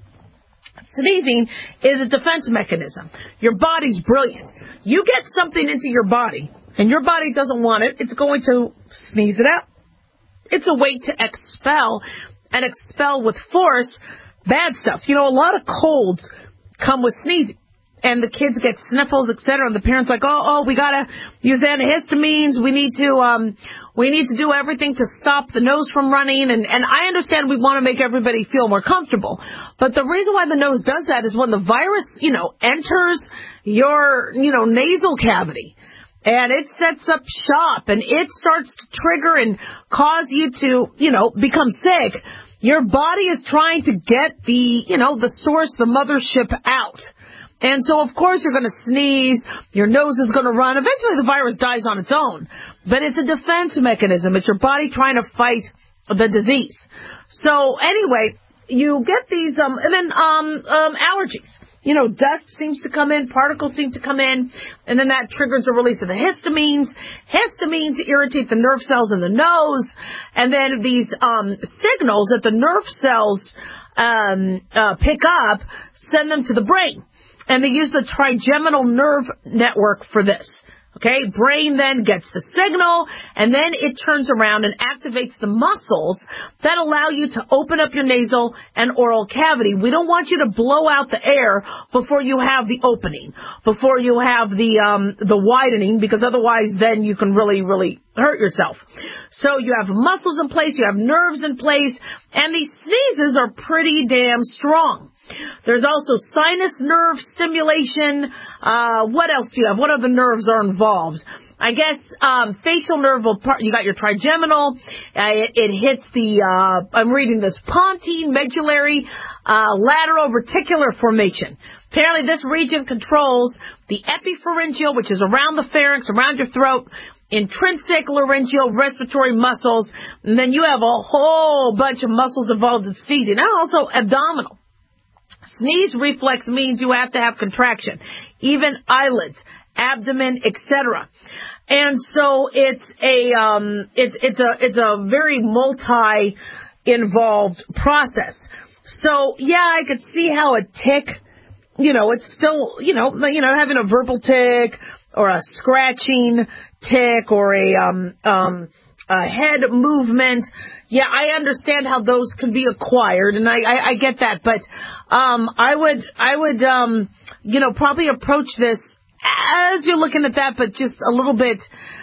Speaker 4: Sneezing is a defense mechanism. Your body's brilliant. You get something into your body, and your body doesn't want it, it's going to sneeze it out. It's a way to expel, and expel with force, bad stuff. You know, a lot of colds come with sneezing, and the kids get sniffles, et cetera, and the parents are like, oh, oh, we gotta use antihistamines, we need to, um, we need to do everything to stop the nose from running, and, and I understand we want to make everybody feel more comfortable, but the reason why the nose does that is when the virus, you know, enters your, you know, nasal cavity, and it sets up shop, and it starts to trigger and cause you to, you know, become sick. Your body is trying to get the, you know, the source, the mothership out. And so, of course, you're going to sneeze, your nose is going to run. Eventually, the virus dies on its own. But it's a defense mechanism. It's your body trying to fight the disease. So, anyway, you get these, um, and then um, um, allergies. You know, dust seems to come in, particles seem to come in, and then that triggers the release of the histamines. Histamines irritate the nerve cells in the nose, and then these um, signals that the nerve cells um, uh, pick up send them to the brain. And they use the trigeminal nerve network for this. Okay, brain then gets the signal, and then it turns around and activates the muscles that allow you to open up your nasal and oral cavity. We don't want you to blow out the air before you have the opening, before you have the um, the widening, because otherwise then you can really, really hurt yourself. So you have muscles in place, you have nerves in place, and these sneezes are pretty damn strong. There's also sinus nerve stimulation. Uh, what else do you have? What other nerves are involved? I guess um, facial nerve will part. You got your trigeminal. Uh, it, it hits the. Uh, I'm reading this pontine medullary uh, lateral reticular formation. Apparently, this region controls the epipharyngeal, which is around the pharynx, around your throat, intrinsic laryngeal respiratory muscles, and then you have a whole bunch of muscles involved in sneezing, and also abdominal. Sneeze reflex means you have to have contraction, even eyelids, abdomen, et cetera. And so it's a um, it's it's a it's a very multi-involved process. So, yeah, I could see how a tick, you know, it's still, you know, you know, having a verbal tick or a scratching tick or a, um, um, a head movement. Yeah, I understand how those can be acquired, and I, I, I get that. But um, I would, I would, um, you know, probably approach this as you're looking at that, but just a little bit.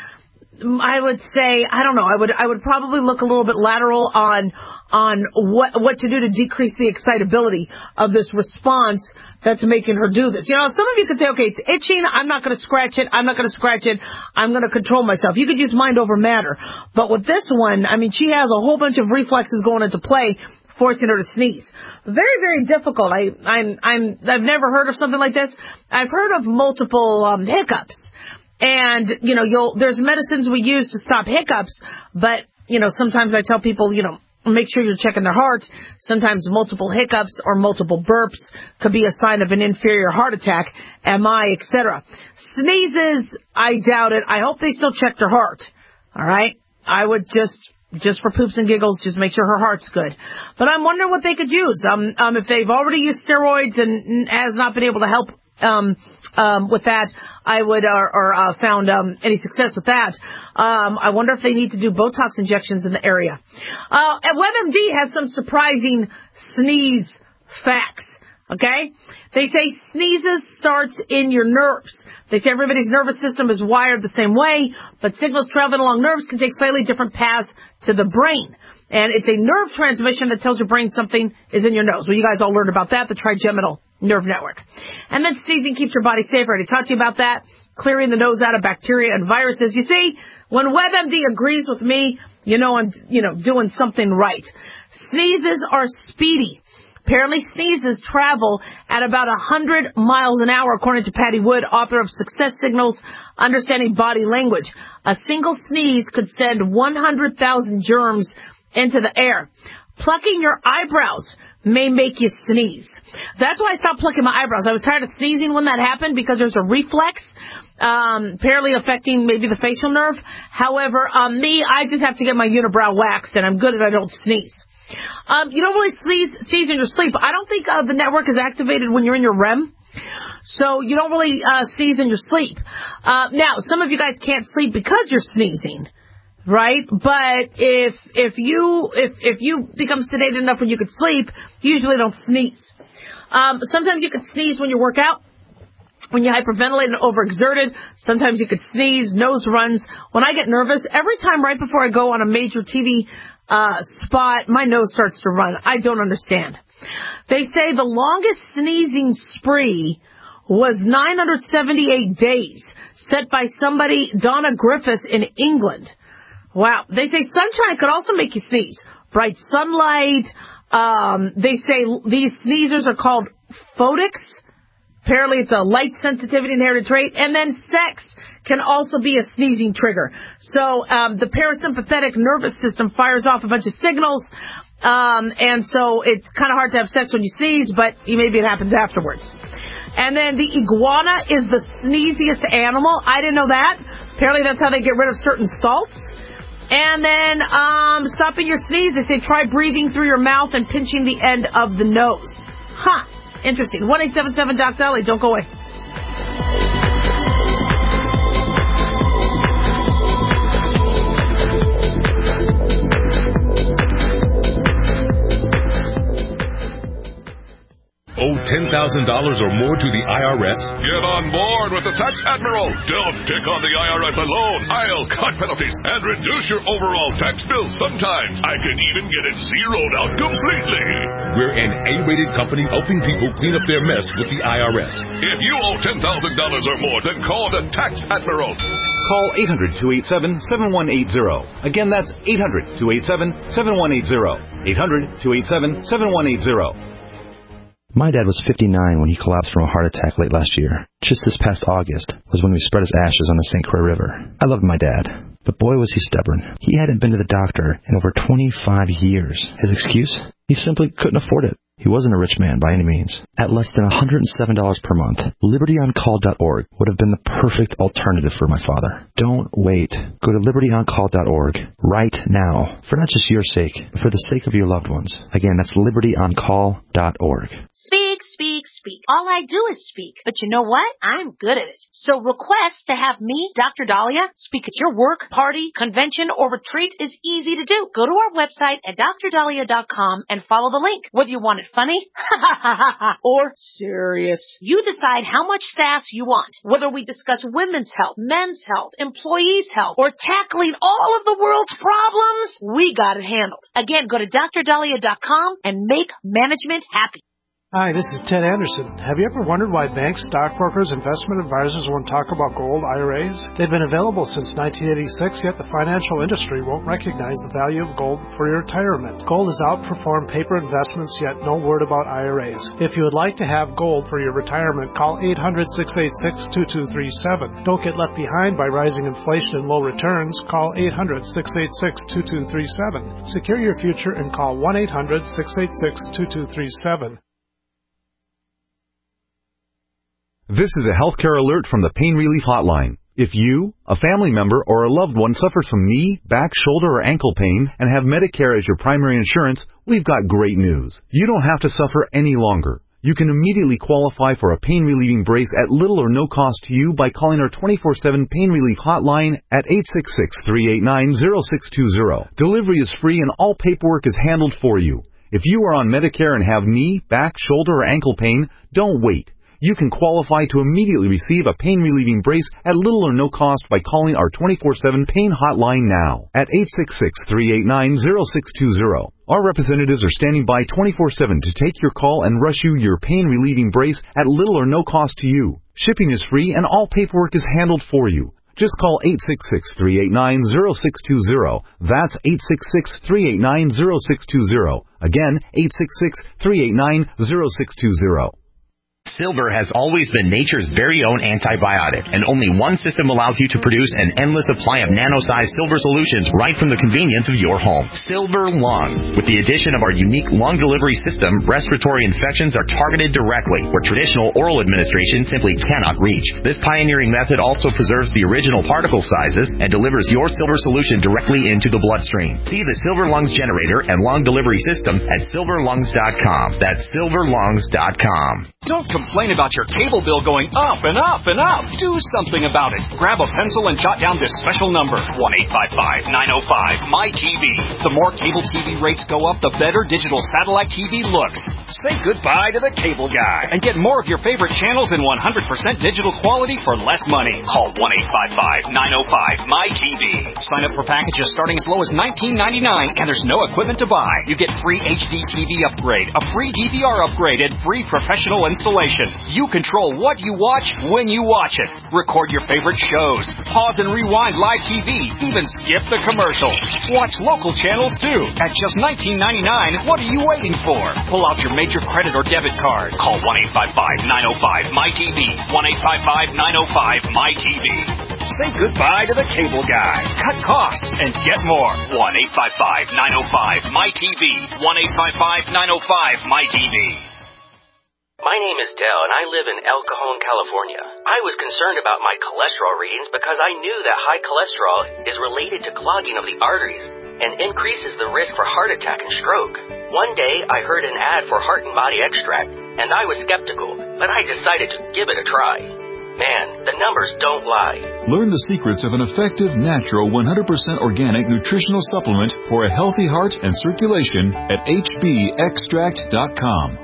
Speaker 4: I would say, I don't know. I would, I would probably look a little bit lateral on, on what, what to do to decrease the excitability of this response that's making her do this. You know, some of you could say, okay, it's itching. I'm not going to scratch it. I'm not going to scratch it. I'm going to control myself. You could use mind over matter. But with this one, I mean, she has a whole bunch of reflexes going into play, forcing her to sneeze. Very, very difficult. I, I'm, I'm, I've never heard of something like this. I've heard of multiple um, hiccups. And, you know, you'll, there's medicines we use to stop hiccups, but, you know, sometimes I tell people, you know, make sure you're checking their heart. Sometimes multiple hiccups or multiple burps could be a sign of an inferior heart attack, M I, et cetera. Sneezes, I doubt it. I hope they still check their heart. All right? I would just, just for poops and giggles, just make sure her heart's good. But I'm wondering what they could use. Um, um, if they've already used steroids and has not been able to help Um, um, with that, I would, or, or uh, found um, any success with that. Um, I wonder if they need to do Botox injections in the area. Uh, and WebMD has some surprising sneeze facts. Okay, they say sneezes starts in your nerves. They say everybody's nervous system is wired the same way, but signals traveling along nerves can take slightly different paths to the brain. And it's a nerve transmission that tells your brain something is in your nose. Well, you guys all learned about that, the trigeminal nerve network. And then sneezing keeps your body safe. I already talked to you about that. Clearing the nose out of bacteria and viruses. You see, when WebMD agrees with me, you know I'm, you know, doing something right. Sneezes are speedy. Apparently sneezes travel at about one hundred miles an hour, according to Patty Wood, author of Success Signals, Understanding Body Language. A single sneeze could send one hundred thousand germs into the air. Plucking your eyebrows may make you sneeze. That's why I stopped plucking my eyebrows. I was tired of sneezing when that happened because there's a reflex, um, apparently affecting maybe the facial nerve. However, um, me, I just have to get my unibrow waxed, and I'm good and I don't sneeze. Um, you don't really sneeze, sneeze in your sleep. I don't think uh, the network is activated when you're in your R E M. So you don't really uh, sneeze in your sleep. Uh, now, some of you guys can't sleep because you're sneezing. Right? But if, if you, if, if you become sedated enough when you could sleep, you usually don't sneeze. Um, sometimes you could sneeze when you work out, when you hyperventilate and overexerted. Sometimes you could sneeze, nose runs. When I get nervous, every time right before I go on a major T V, uh, spot, my nose starts to run. I don't understand. They say the longest sneezing spree was nine hundred seventy-eight days, set by somebody, Donna Griffiths in England. Wow. They say sunshine could also make you sneeze. Bright sunlight. Um, they say these sneezers are called photics. Apparently it's a light sensitivity inherited trait. And then sex can also be a sneezing trigger. So um, the parasympathetic nervous system fires off a bunch of signals. Um, and so it's kind of hard to have sex when you sneeze, but maybe it happens afterwards. And then the iguana is the sneeziest animal. I didn't know that. Apparently that's how they get rid of certain salts. And then um, stopping your sneeze, they say try breathing through your mouth and pinching the end of the nose. Huh. Interesting. one eight seven seven Doc Dolly. Don't go away.
Speaker 18: Owe ten thousand dollars or more to the I R S?
Speaker 19: Get on board with the Tax Admiral. Don't take on the I R S alone. I'll cut penalties and reduce your overall tax bill. Sometimes I can even get it zeroed out completely.
Speaker 18: We're an A-rated company helping people clean up their mess with the I R S.
Speaker 19: If you owe ten thousand dollars or more, then call the Tax Admiral.
Speaker 20: Call eight hundred, two eight seven, seven one eight zero. Again, that's eight hundred, two eight seven, seven one eight zero. eight hundred, two eight seven, seven one eight zero.
Speaker 21: My dad was fifty-nine when he collapsed from a heart attack late last year. Just this past August was when we spread his ashes on the Saint Croix River. I loved my dad, but boy was he stubborn. He hadn't been to the doctor in over twenty-five years. His excuse? He simply couldn't afford it. He wasn't a rich man by any means. At less than one hundred seven dollars per month, liberty on call dot org would have been the perfect alternative for my father. Don't wait. Go to liberty on call dot org right now, for not just your sake, but for the sake of your loved ones. Again, that's liberty on call dot org.
Speaker 5: Speak, speak, speak. All I do is speak. But you know what? I'm good at it. So request to have me, Doctor Dahlia, speak at your work, party, convention, or retreat is easy to do. Go to our website at dr dahlia dot com and follow the link. Whether you want it funny or serious, you decide how much sass you want. Whether we discuss women's health, men's health, employees' health, or tackling all of the world's problems, we got it handled. Again, go to dr dahlia dot com and make management happy.
Speaker 6: Hi, this is Ted Anderson. Have you ever wondered why banks, stockbrokers, investment advisors won't talk about gold I R As? They've been available since nineteen eighty-six, yet the financial industry won't recognize the value of gold for your retirement. Gold has outperformed paper investments, yet no word about I R As. If you would like to have gold for your retirement, call eight hundred, six eight six, two two three seven. Don't get left behind by rising inflation and low returns. Call eight hundred, six eight six, two two three seven. Secure your future and call one eight hundred, six eight six, two two three seven.
Speaker 20: This is a healthcare alert from the Pain Relief Hotline. If you, a family member, or a loved one suffers from knee, back, shoulder, or ankle pain and have Medicare as your primary insurance, we've got great news. You don't have to suffer any longer. You can immediately qualify for a pain-relieving brace at little or no cost to you by calling our twenty-four seven Pain Relief Hotline at eight six six, three eight nine, zero six two zero. Delivery is free and all paperwork is handled for you. If you are on Medicare and have knee, back, shoulder, or ankle pain, don't wait. You can qualify to immediately receive a pain-relieving brace at little or no cost by calling our twenty-four seven Pain Hotline now at eight six six, three eight nine, zero six two zero. Our representatives are standing by twenty-four seven to take your call and rush you your pain-relieving brace at little or no cost to you. Shipping is free and all paperwork is handled for you. Just call eight six six, three eight nine, zero six two zero. That's eight six six, three eight nine, zero six two zero. Again, eight six six, three eight nine, zero six two zero.
Speaker 1: Silver has always been nature's very own antibiotic, and only one system allows you to produce an endless supply of nano-sized silver solutions right from the convenience of your home. Silver Lung. With the addition of our unique lung delivery system, respiratory infections are targeted directly, where traditional oral administration simply cannot reach. This pioneering method also preserves the original particle sizes and delivers your silver solution directly into the bloodstream. See the Silver Lungs generator and lung delivery system at silver lungs dot com. That's silver lungs dot com.
Speaker 22: Don't complain about your cable bill going up and up and up. Do something about it. Grab a pencil and jot down this special number, one eight five five, nine oh five, M Y T V. The more cable T V rates go up, the better digital satellite T V looks. Say goodbye to the cable guy and get more of your favorite channels in one hundred percent digital quality for less money. Call one eight five five, nine oh five, M Y T V. Sign up for packages starting as low as nineteen ninety-nine, and there's no equipment to buy. You get free H D T V upgrade, a free D V R upgrade, and free professional installation. You control what you watch when you watch it. Record your favorite shows. Pause and rewind live T V. Even skip the commercials. Watch local channels too. At just nineteen ninety-nine, what are you waiting for? Pull out your major credit or debit card. Call one eight five five, nine oh five, M Y T V. one eight five five, nine oh five, M Y T V. Say goodbye to the cable guy. Cut costs and get more. one eight five five, nine oh five, M Y T V. one eight five five, nine oh five, M Y T V.
Speaker 23: My name is Dell, and I live in El Cajon, California. I was concerned about my cholesterol readings because I knew that high cholesterol is related to clogging of the arteries and increases the risk for heart attack and stroke. One day, I heard an ad for Heart and Body Extract, and I was skeptical, but I decided to give it a try. Man, the numbers don't lie.
Speaker 24: Learn the secrets of an effective, natural, one hundred percent organic nutritional supplement for a healthy heart and circulation at H B extract dot com.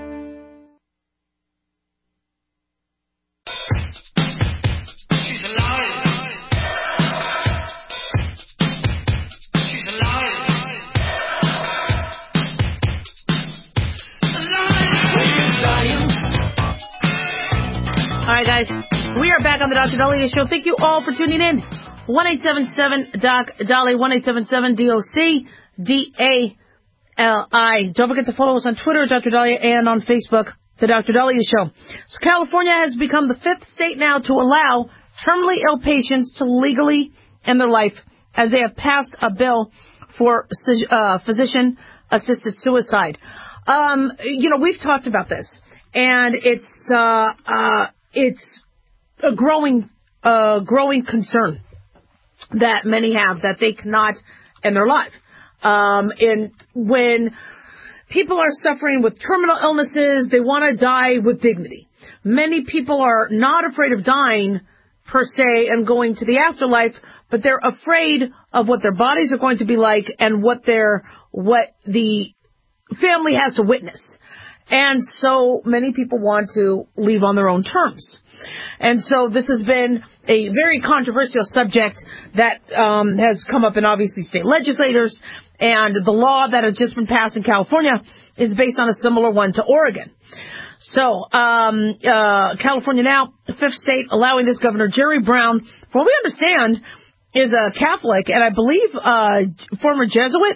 Speaker 4: All right, guys, we are back on the Doctor Dahlia Show. Thank you all for tuning in. one eight seven seven Doc Dahlia, one eight seven seven D O C D A L I. Don't forget to follow us on Twitter, Doctor Dahlia, and on Facebook, The Doctor Dahlia Show. So California has become the fifth state now to allow terminally ill patients to legally end their life, as they have passed a bill for uh, physician-assisted suicide. um, you know, we've talked about this, and it's uh, uh, it's a growing uh, growing concern that many have that they cannot end their life. Um, and when people are suffering with terminal illnesses, they want to die with dignity. Many people are not afraid of dying per se and going to the afterlife, but they're afraid of what their bodies are going to be like and what their what the family has to witness. And so many people want to leave on their own terms. And so this has been a very controversial subject that um, has come up in obviously state legislators, and the law that has just been passed in California is based on a similar one to Oregon. So, um, uh, California now, the fifth state, allowing this Governor Jerry Brown, from what we understand, is a Catholic, and I believe uh former Jesuit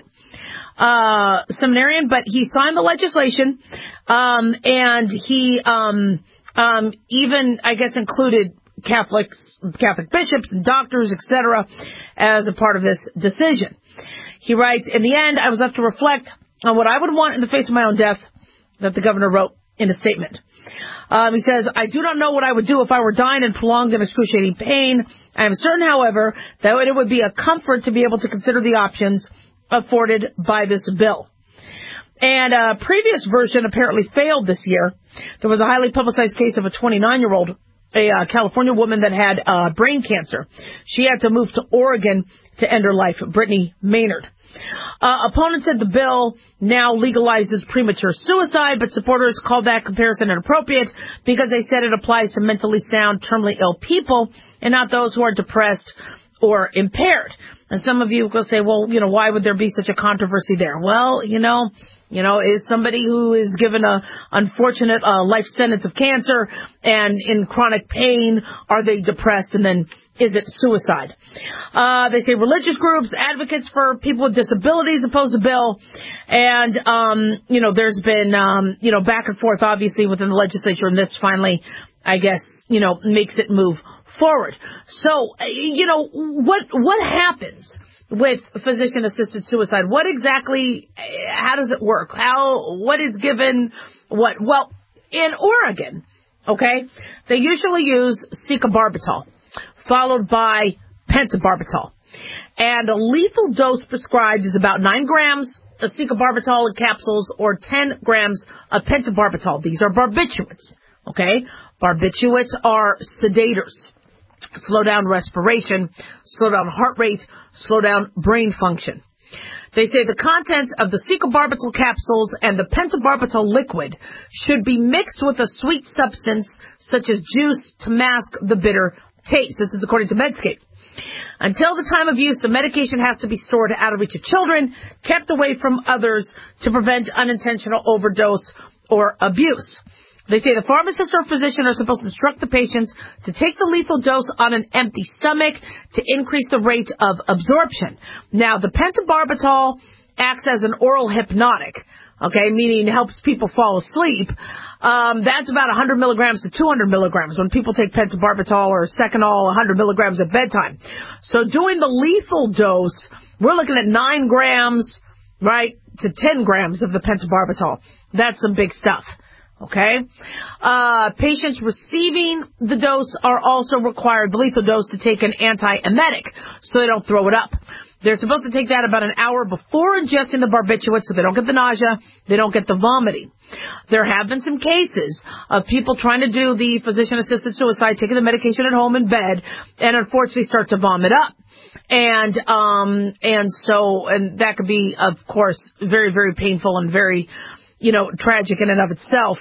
Speaker 4: uh seminarian, but he signed the legislation, um, and he um, um, even, I guess, included Catholics, Catholic bishops, and doctors, et cetera, as a part of this decision. He writes, in the end, I was left to reflect on what I would want in the face of my own death, that the governor wrote in a statement. Um, he says, I do not know what I would do if I were dying in prolonged and excruciating pain. I am certain, however, that it would be a comfort to be able to consider the options afforded by this bill. And a previous version apparently failed this year. There was a highly publicized case of a twenty-nine-year-old, a uh, California woman that had uh, brain cancer. She had to move to Oregon to end her life, Brittany Maynard. Uh, opponents said the bill now legalizes premature suicide, but supporters called that comparison inappropriate because they said it applies to mentally sound, terminally ill people and not those who are depressed or impaired. And some of you will say, well, you know, why would there be such a controversy there? Well, you know, you know, is somebody who is given a unfortunate uh, life sentence of cancer and in chronic pain, are they depressed, and then is it suicide? Uh, they say religious groups, advocates for people with disabilities oppose the bill. And, um, you know, there's been, um, you know, back and forth, obviously, within the legislature. And this finally, I guess, you know, makes it move forward. So, you know, what what happens with physician-assisted suicide? What exactly, how does it work? How, what is given, what? Well, in Oregon, okay, they usually use secobarbital, followed by pentobarbital. And a lethal dose prescribed is about nine grams of secobarbital in capsules or ten grams of pentobarbital. These are barbiturates, okay? Barbiturates are sedators. Slow down respiration, slow down heart rate, slow down brain function. They say the contents of the secobarbital capsules and the pentobarbital liquid should be mixed with a sweet substance such as juice to mask the bitter taste. This is according to Medscape. Until the time of use, the medication has to be stored out of reach of children, kept away from others to prevent unintentional overdose or abuse. They say the pharmacist or physician are supposed to instruct the patients to take the lethal dose on an empty stomach to increase the rate of absorption. Now, the pentobarbital acts as an oral hypnotic, okay, meaning helps people fall asleep. Um, that's about one hundred milligrams to two hundred milligrams when people take pentobarbital or Seconal, one hundred milligrams at bedtime. So doing the lethal dose, we're looking at nine grams, right, to ten grams of the pentobarbital. That's some big stuff. Okay? Uh, patients receiving the dose are also required, the lethal dose, to take an antiemetic so they don't throw it up. They're supposed to take that about an hour before ingesting the barbiturates so they don't get the nausea, they don't get the vomiting. There have been some cases of people trying to do the physician-assisted suicide, taking the medication at home in bed, and unfortunately start to vomit up. And, um, and so, and that could be, of course, very, very painful and very, you know, tragic in and of itself.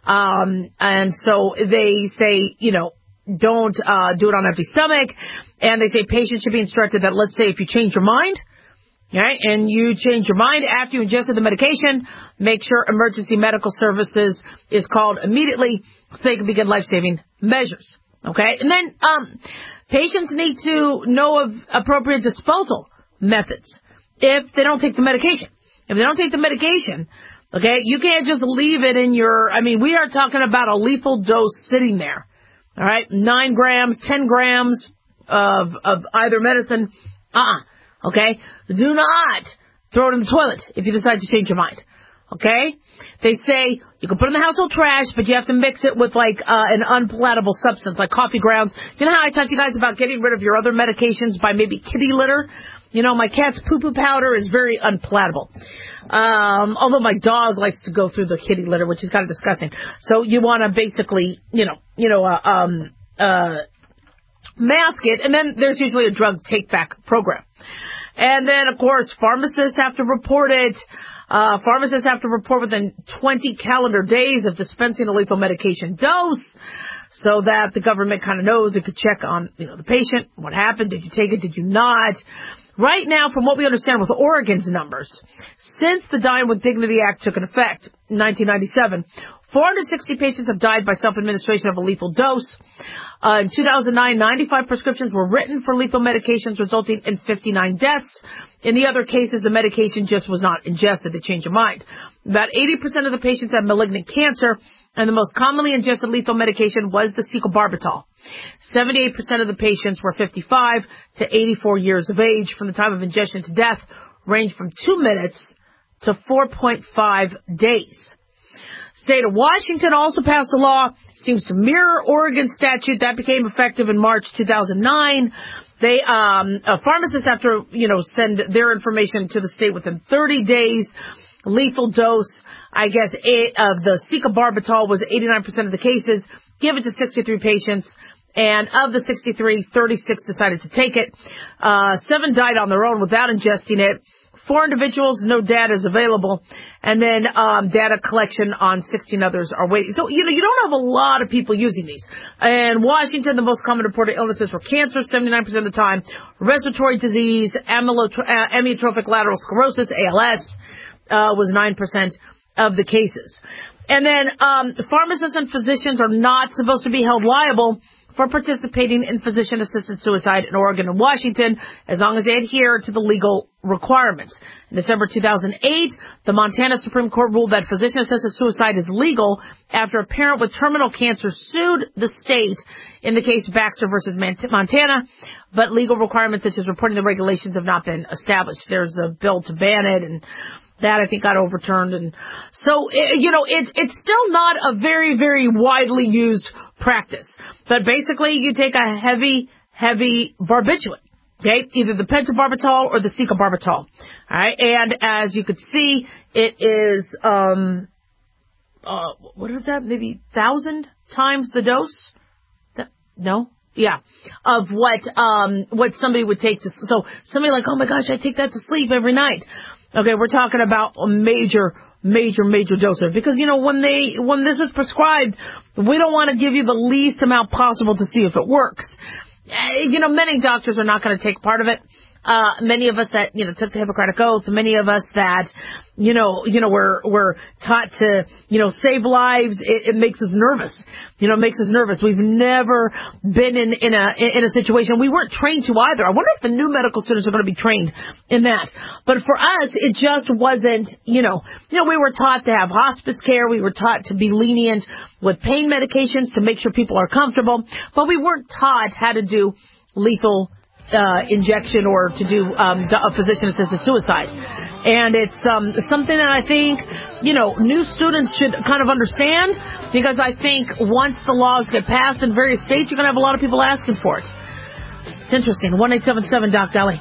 Speaker 4: Um, and so they say, you know, don't uh, do it on an empty stomach. And they say patients should be instructed that, let's say, if you change your mind, right, and you change your mind after you ingested the medication, make sure emergency medical services is called immediately so they can begin life-saving measures. Okay? And then um, patients need to know of appropriate disposal methods if they don't take the medication. If they don't take the medication, okay, you can't just leave it in your, I mean, we are talking about a lethal dose sitting there, all right, nine grams, ten grams of, of either medicine, uh-uh, okay, do not throw it in the toilet if you decide to change your mind, Okay? They say you can put it in the household trash, but you have to mix it with like uh, an unpalatable substance like coffee grounds. You know how I talked to you guys about getting rid of your other medications by maybe kitty litter? You know, my cat's poo-poo powder is very unpalatable. Um, although my dog likes to go through the kitty litter, which is kind of disgusting. So you want to basically, you know, you know, uh, um, uh, mask it, and then there's usually a drug take-back program. And then, of course, pharmacists have to report it. Uh, pharmacists have to report within twenty calendar days of dispensing a lethal medication dose so that the government kind of knows it could check on, you know, the patient. What happened? Did you take it? Did you not? Right now, from what we understand with Oregon's numbers, since the Dying with Dignity Act took effect in nineteen ninety-seven, four hundred sixty patients have died by self-administration of a lethal dose. Uh, in two thousand nine, ninety-five prescriptions were written for lethal medications, resulting in fifty-nine deaths. In the other cases, the medication just was not ingested. They changed your mind. About eighty percent of the patients had malignant cancer, and the most commonly ingested lethal medication was the secobarbital. seventy-eight percent of the patients were fifty-five to eighty-four years of age. From the time of ingestion to death ranged from two minutes to four point five days. State of Washington also passed a law, seems to mirror Oregon's statute that became effective in March two thousand nine. They, um, uh, pharmacists have to, you know, send their information to the state within thirty days. Lethal dose, I guess, eight, of the secobarbital was eighty-nine percent of the cases, given to sixty-three patients. And of the sixty-three, thirty-six decided to take it. Uh, seven died on their own without ingesting it. Four individuals, no data is available. And then um, data collection on sixteen others are waiting. So, you know, you don't have a lot of people using these. In Washington, the most common reported illnesses were cancer, seventy-nine percent of the time, respiratory disease, amyotro- uh, amyotrophic lateral sclerosis, A L S, uh, was nine percent of the cases. And then um, pharmacists and physicians are not supposed to be held liable for participating in physician-assisted suicide in Oregon and Washington, as long as they adhere to the legal requirements. In December two thousand eight, the Montana Supreme Court ruled that physician-assisted suicide is legal after a parent with terminal cancer sued the state in the case Baxter versus Montana, but legal requirements such as reporting the regulations have not been established. There's a bill to ban it, and that, I think, got overturned. And so, you know, it's it's still not a very, very widely used practice. But basically, you take a heavy, heavy barbiturate, okay, either the pentobarbital or the secobarbital. All right, and as you could see, it is, um, uh, what is that, maybe thousand times the dose? That, no? Yeah, of what um what somebody would take to, so somebody like, oh my gosh, I take that to sleep every night. Okay, we're talking about a major, major, major dose of it. Because, you know, when they, when this is prescribed, we don't want to give you the least amount possible to see if it works. Uh, you know, many doctors are not going to take part of it. Uh, many of us that, you know, took the Hippocratic Oath, many of us that, you know, you know, we're, we're taught to, you know, save lives. It, it makes us nervous. You know, it makes us nervous. We've never been in, in a, in a situation. We weren't trained to either. I wonder if the new medical students are going to be trained in that. But for us, it just wasn't, you know, you know, we were taught to have hospice care. We were taught to be lenient with pain medications to make sure people are comfortable. But we weren't taught how to do lethal Uh, injection or to do um, a physician-assisted suicide. And it's um, something that I think, you know, new students should kind of understand, because I think once the laws get passed in various states, you're going to have a lot of people asking for it. It's interesting. one eight seven seven Doc Dali.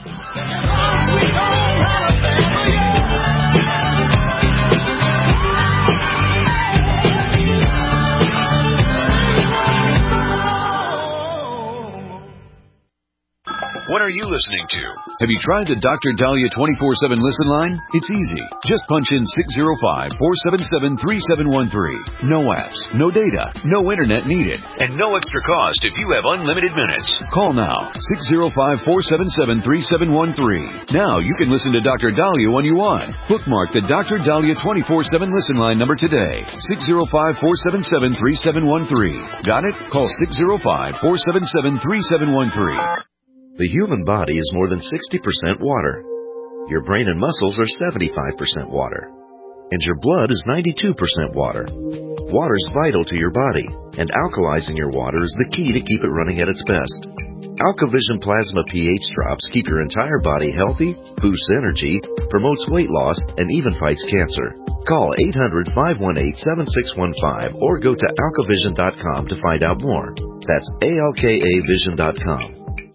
Speaker 12: What are you listening to? Have you tried the Doctor Dahlia twenty-four seven listen line? It's easy. Just punch in six zero five, four seven seven, three seven one three. No apps, no data, no internet needed, and no extra cost if you have unlimited minutes. Call now, six zero five, four seven seven, three seven one three. Now you can listen to Doctor Dahlia when you want. Bookmark the Doctor Dahlia twenty-four seven listen line number today. six zero five, four seven seven, three seven one three. Got it? Call six zero five, four seven seven, three seven one three.
Speaker 2: The human body is more than sixty percent water. Your brain and muscles are seventy-five percent water. And your blood is ninety-two percent water. Water is vital to your body, and alkalizing your water is the key to keep it running at its best. AlkaVision Plasma pH drops keep your entire body healthy, boosts energy, promotes weight loss, and even fights cancer. Call eight hundred, five one eight, seven six one five or go to alkavision dot com to find out more. That's A L K A vision dot com.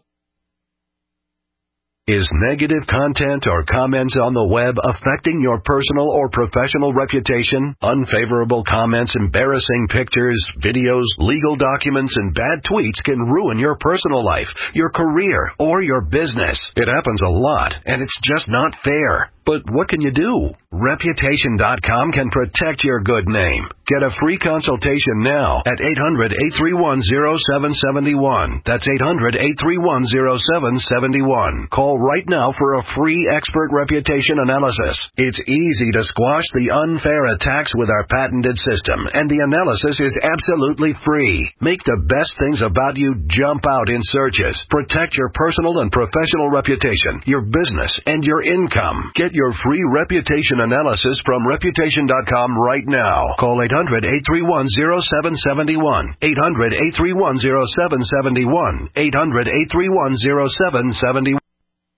Speaker 12: Is negative content or comments on the web affecting your personal or professional reputation? Unfavorable comments, embarrassing pictures, videos, legal documents, and bad tweets can ruin your personal life, your career, or your business. It happens a lot, and it's just not fair. But what can you do? Reputation dot com can protect your good name. Get a free consultation now at eight hundred, eight three one, zero seven seven one. That's eight hundred, eight three one, zero seven seven one. Call right now for a free expert reputation analysis. It's easy to squash the unfair attacks with our patented system, and the analysis is absolutely free. Make the best things about you jump out in searches. Protect your personal and professional reputation, your business, and your income. Get your free reputation analysis from reputation dot com right now. Call eight hundred, eight three one, zero seven seven one. eight hundred, eight three one, zero seven seven one. eight hundred, eight three one, zero seven seven one.